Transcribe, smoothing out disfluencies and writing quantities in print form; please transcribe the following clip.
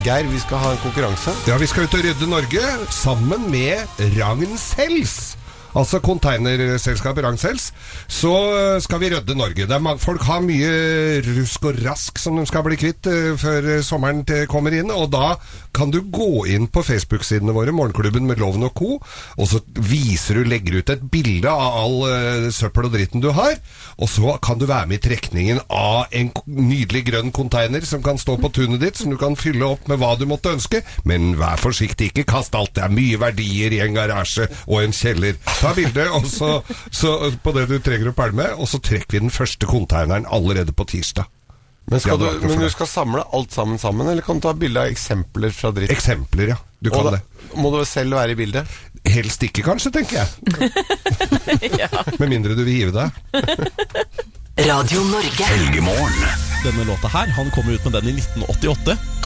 Geir, vi skal ha en konkurranse. Ja, vi skal ut og rydde Norge sammen med Ragn-Sells. Altså containerselskapet Ragn-Sells. Så skal vi rydde Norge. Folk har mye rusk og rask som de skal bli kvitt før sommeren kommer inn. Og da kan du gå inn på Facebook-sidene våre, Morgenklubben med Loven og Co. Og så legger ut et bilde av all søppel og dritten du har. Og så kan du være med i trekningen av en nydelig grønn container som kan stå på tunet ditt, som du kan fylle opp med hva du måtte ønske. Men vær forsiktig, ikke kast alt. Det er mye verdier i en garasje og en kjeller. Ta bildet, og så på det du trenger å pælme, og så trekker vi den første containeren allerede på tirsdag. Men du skal samle alt sammen, eller kan du ta bilde av eksempler fra dritt? Eksempler, ja. Du kan det. Må du selv være i bildet? Helst ikke, kanskje, tenker jeg. Ja. Med mindre du vil hive deg. Radio Norge. Helgemorgen. Denne låta her, han kom ut med den i 1988.